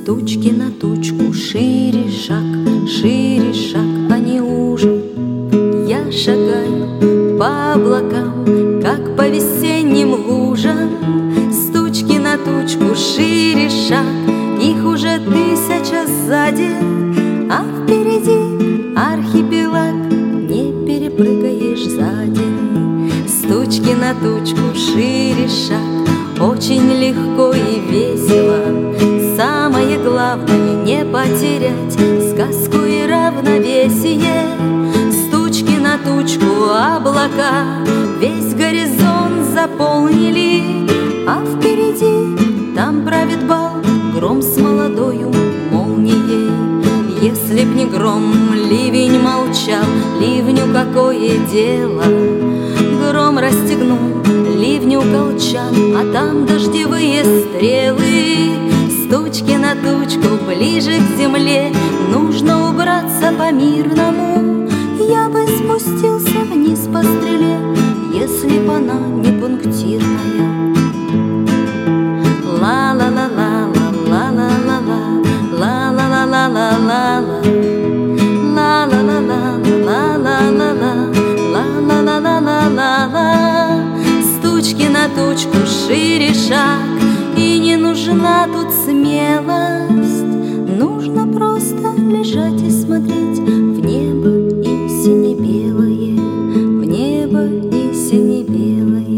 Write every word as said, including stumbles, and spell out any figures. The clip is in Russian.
тучки на тучку, шире шаг, шире шаг, а не уже. Я шагаю по облакам, как по весенним лужам. С тучки на тучку, шире шаг, их уже тысяча сзади, а впереди архипелаг, не перепрыгаешь за день. С тучки на тучку, шире шаг, очень легко и весело. Самое главное — не потерять сказку и равновесие. С тучки на тучку облака весь горизонт заполнили, а впереди там правит бал, гром с молодою молнией. Если б не гром, ливень молчал, ливню какое дело? Гром расстегнул ливню колчан, а там дождевые стрелы. С тучки на тучку ближе к земле нужно убраться по-мирному. Я бы спустился вниз по стреле, если б она не пунктирная. Ла-ла-ла-ла, ла-ла-ла-ла, ла-ла-ла-ла-ла-ла, ла-ла-ла-ла, ла-ла-ла-ла, ла-ла-ла-ла-ла-ла. С тучки на тучку шире шаг, и не нужна тут смелость. Нужно просто лежать и смотреть в небо и сине-белое, в небо и сине-белое.